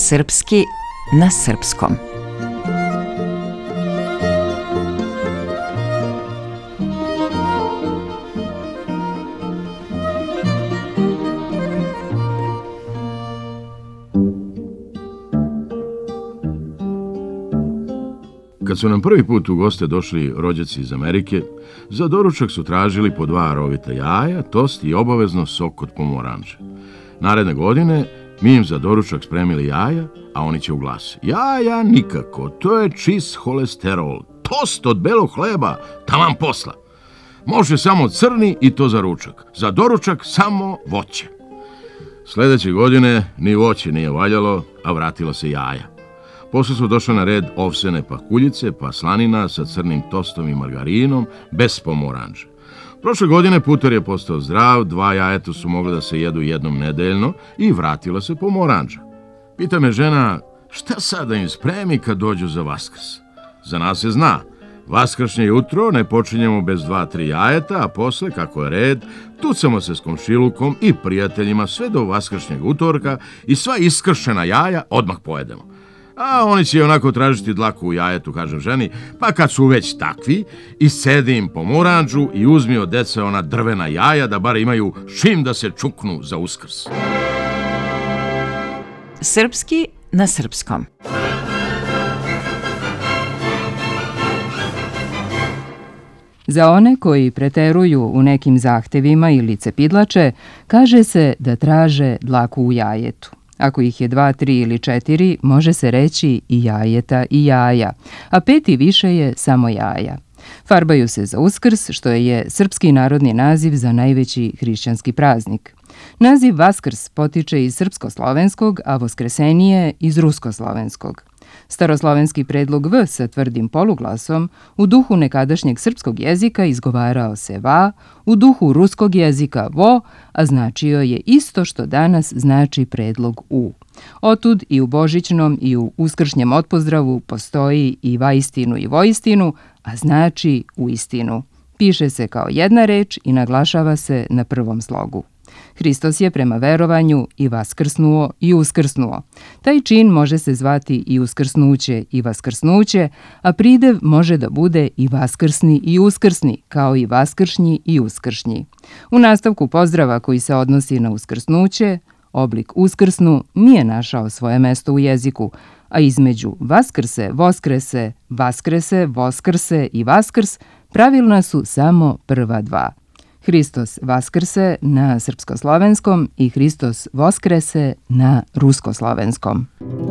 Srpski na srpskom. Kad su nam prvi put u goste došli rođaci iz Amerike, za doručak su tražili po 2 rovita jaja, tost i obavezno sok od pomoranđe. Naredne godine mi im za doručak spremili jaja, a oni će u glas: jaja nikako, to je čist holesterol, tost od belog hleba, taman posla. Može samo crni i to za ručak, za doručak samo voće. Sljedeće godine ni voće nije valjalo, a vratilo se jaja. Posle su došle na red ovsene pahuljice, pa slanina sa crnim tostom i margarinom, bez pomoranđe. Prošle godine putar je postao zdrav, 2 jajeta su mogle da se jedu jednom nedeljno i vratila se pomoranđa. Pita me žena, šta sad da im spremi kad dođu za Vaskrs? Za nas se zna, vaskršnje jutro ne počinjemo bez 2-3 jajeta, a posle, kako je red, tucamo se s komšilukom i prijateljima sve do vaskršnjeg utorka i sva iskršena jaja odmah pojedemo. A oni će onako tražiti dlaku u jajetu, kažem ženi, pa kad su već takvi, iscedi im pomoranđu i uzmi od dece ona drvena jaja da bar imaju čim da se čuknu za Uskrs. Srpski na srpskom. Za one koji preteruju u nekim zahtevima ili cepidlače, kaže se da traže dlaku u jajetu. Ako ih je 2, 3 ili 4, može se reći i jajeta i jaja, a 5 i više je samo jaja. Farbaju se za Uskrs, što je srpski narodni naziv za najveći hrišćanski praznik. Naziv Vaskrs potiče iz srpsko-slovenskog, a Voskresenije iz rusko-slovenskog. Staroslovenski predlog V sa tvrdim poluglasom u duhu nekadašnjeg srpskog jezika izgovarao se va, u duhu ruskog jezika vo, a značio je isto što danas znači predlog U. Otud i u božićnom i u uskršnjem otpozdravu postoji i vaistinu i voistinu, a znači uistinu. Piše se kao jedna reč i naglašava se na prvom slogu. Hristos je prema verovanju i vaskrsnuo i uskrsnuo. Taj čin može se zvati i uskrsnuće i vaskrsnuće, a pridev može da bude i vaskrsni i uskrsni, kao i vaskršnji i uskršnji. U nastavku pozdrava koji se odnosi na uskrsnuće, oblik uskrsnu nije našao svoje mesto u jeziku, a između vaskrse, voskrese, vaskrese, voskrse i vaskrs pravilna su samo prva 2. Hristos vaskrse na srpsko-slovenskom i Hristos voskrese na rusko-slovenskom.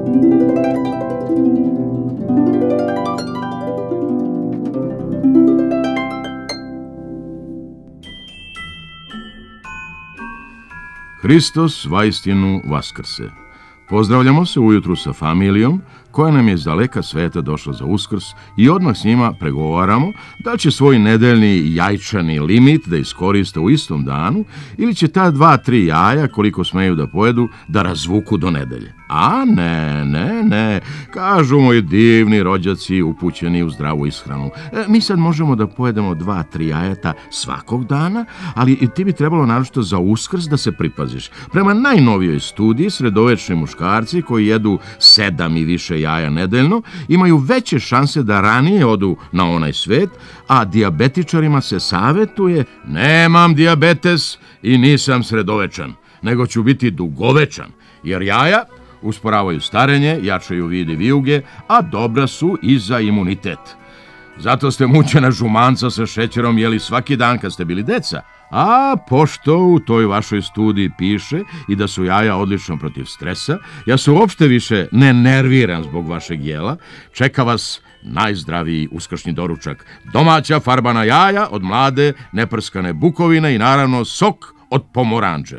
Hristos vaistinu vaskrse. Pozdravljamo se ujutru sa familijom koja nam je iz daleka sveta došla za Uskrs i odmah s njima pregovaramo da će svoj nedeljni jajčani limit da iskoriste u istom danu ili će ta 2-3 jaja koliko smeju da pojedu da razvuku do nedelje. A ne, kažu moji divni rođaci upućeni u zdravu ishranu. Mi sad možemo da pojedemo 2-3 jajeta svakog dana, ali ti bi trebalo naročito za Uskrs da se pripaziš. Prema najnovijoj studiji, sredovečni muškarci koji jedu 7 i više jaja nedeljno imaju veće šanse da ranije odu na onaj svet, a dijabetičarima se savetuje: nemam dijabetes i nisam sredovečan, nego ću biti dugovečan, jer jaja usporavaju starenje, jačaju vid i vijuge, a dobra su i za imunitet. Zato ste mućena žumanca sa šećerom jeli svaki dan kad ste bili deca, a pošto u toj vašoj studiji piše i da su jaja odlično protiv stresa, ja se uopšte više ne nerviram zbog vašeg jela, čeka vas najzdraviji uskršnji doručak, domaća farbana jaja od mlade, neprskane bukovine i naravno sok od pomoranđe.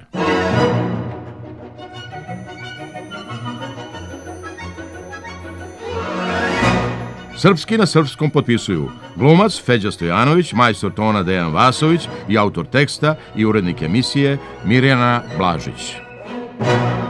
Srpski na srpskom potpisuju glumac Feđa Stojanović, majstor tona Dejan Vasović i autor teksta i urednik emisije Mirjana Blažić.